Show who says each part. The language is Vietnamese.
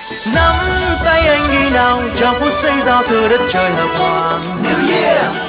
Speaker 1: Nắm tay anh đi nào, chào phút giây giao thừa đất trời hợp hoàng. New Year.